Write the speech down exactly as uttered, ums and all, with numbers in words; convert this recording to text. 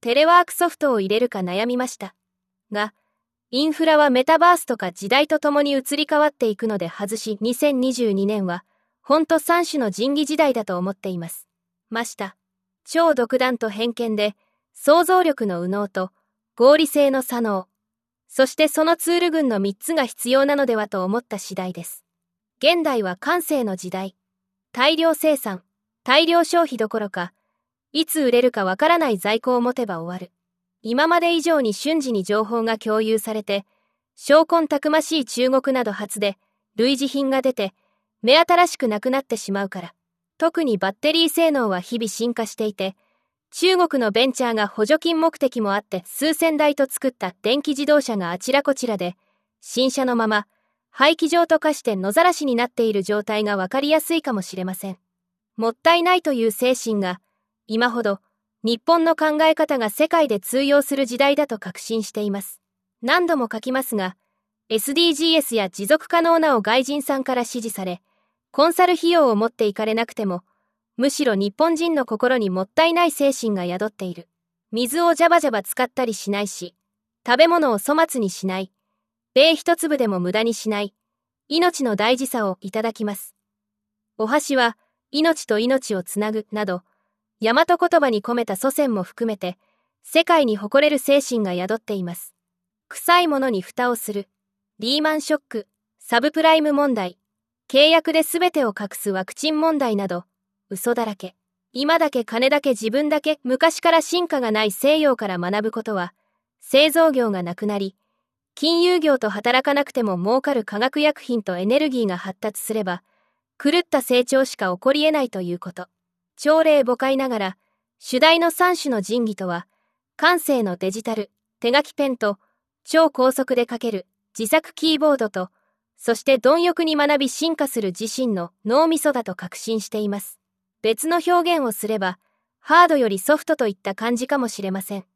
テレワークソフトを入れるか悩みました。が、インフラはメタバースとか時代とともに移り変わっていくので外し、にせんにじゅうにねんは、ほんと三種の神器時代だと思っています。ました。超独断と偏見で、想像力の右脳と合理性の左脳、そしてそのツール群のみっつが必要なのではと思った次第です。現代は慣性の時代。大量生産、大量消費どころか、いつ売れるかわからない在庫を持てば終わる。今まで以上に瞬時に情報が共有されて、証拠たくましい中国など初で類似品が出て、目新しくなくなってしまうから。特にバッテリー性能は日々進化していて、中国のベンチャーが補助金目的もあって数千台と作った電気自動車があちらこちらで、新車のまま廃棄場と化して野ざらしになっている状態がわかりやすいかもしれません。もったいないという精神が、今ほど日本の考え方が世界で通用する時代だと確信しています。何度も書きますが、エスディージーエス や持続可能なを外人さんから支持され、コンサル費用を持っていかれなくても、むしろ日本人の心にもったいない精神が宿っている。水をジャバジャバ使ったりしないし、食べ物を粗末にしない、米一粒でも無駄にしない、命の大事さをいただきます。お箸は命と命をつなぐなど、大和言葉に込めた祖先も含めて、世界に誇れる精神が宿っています。臭いものに蓋をする。リーマンショック、サブプライム問題、契約で全てを隠すワクチン問題など、嘘だらけ。今だけ金だけ自分だけ昔から進化がない西洋から学ぶことは、製造業がなくなり、金融業と働かなくても儲かる化学薬品とエネルギーが発達すれば、狂った成長しか起こり得ないということ。朝令暮改ながら、主題の三種の神器とは、感性のデジタル、手書きペンと、超高速で書ける自作キーボードと、そして貪欲に学び進化する自身の脳みそだと確信しています。別の表現をすれば、ハードよりソフトといった感じかもしれません。